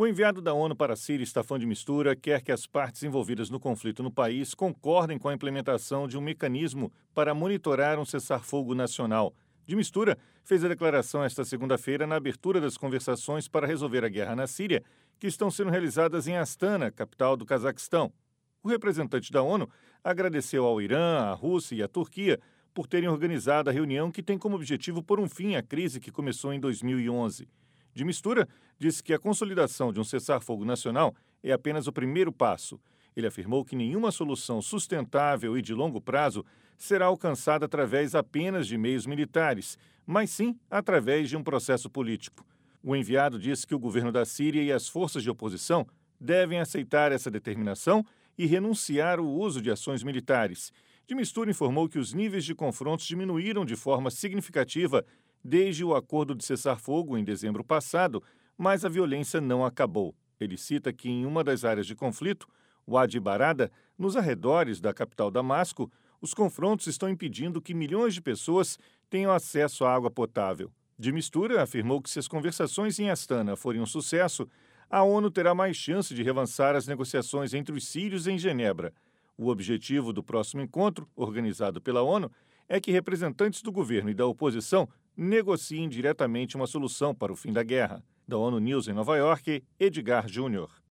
O enviado da ONU para a Síria, Staffan de Mistura, quer que as partes envolvidas no conflito no país concordem com a implementação de um mecanismo para monitorar um cessar-fogo nacional. De Mistura fez a declaração esta segunda-feira na abertura das conversações para resolver a guerra na Síria, que estão sendo realizadas em Astana, capital do Cazaquistão. O representante da ONU agradeceu ao Irã, à Rússia e à Turquia por terem organizado a reunião que tem como objetivo pôr um fim à crise que começou em 2011. De Mistura disse que a consolidação de um cessar-fogo nacional é apenas o primeiro passo. Ele afirmou que nenhuma solução sustentável e de longo prazo será alcançada através apenas de meios militares, mas sim através de um processo político. O enviado disse que o governo da Síria e as forças de oposição devem aceitar essa determinação e renunciar ao uso de ações militares. De Mistura informou que os níveis de confrontos diminuíram de forma significativa desde o acordo de cessar-fogo em dezembro passado, mas a violência não acabou. Ele cita que em uma das áreas de conflito, Wadi Barada, nos arredores da capital Damasco, os confrontos estão impedindo que milhões de pessoas tenham acesso à água potável. De Mistura afirmou que se as conversações em Astana forem um sucesso, a ONU terá mais chance de relançar as negociações entre os sírios em Genebra. O objetivo do próximo encontro, organizado pela ONU, é que representantes do governo e da oposição negociem diretamente uma solução para o fim da guerra. Da ONU News em Nova York, Edgar Júnior.